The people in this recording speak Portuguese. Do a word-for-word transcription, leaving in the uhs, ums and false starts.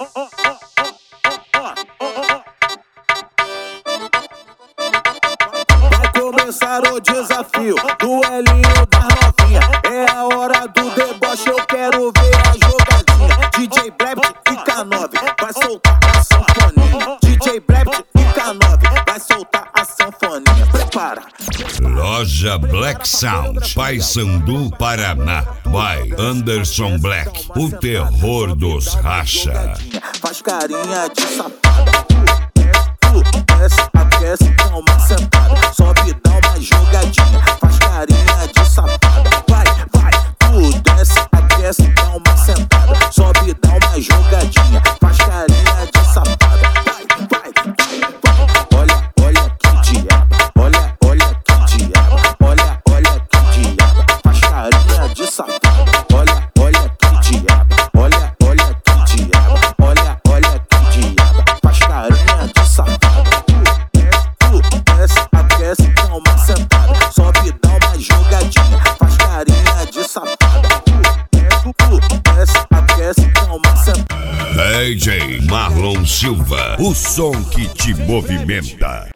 Vai começar o desafio, duelinho das novinha. É a hora do deboche, eu quero ver a jogadinha. D J Black e K nove vai soltar a sanfoninha. D J Black e K nove vai soltar a sanfoninha. Prepara. Loja Black Sound, Paysandu, Paraná. By Anderson Black, o terror dos racha. Faz carinha de safada. Tu desce, aquece, dá uma sentada. Sobe, dá uma jogadinha. Faz carinha de safada. Vai, vai. Tu desce, aquece, dá uma sentada. Sobe, dá uma jogadinha. Faz carinha de safada. Vai, vai, vai, vai. Olha, olha que diabo. Olha, olha que diabo. Olha, olha que diabo. Faz carinha de safada. Olha, olha que diabo. Olha, olha que diabo. Olha, olha que diabo. Faz carinha de safada. Tu desce, aquece, dá uma sentada. Sobe, dá uma jogadinha. Faz carinha de safada. Tu desce, aquece, dá uma sentada. D J Marlon Silva, o som que te movimenta.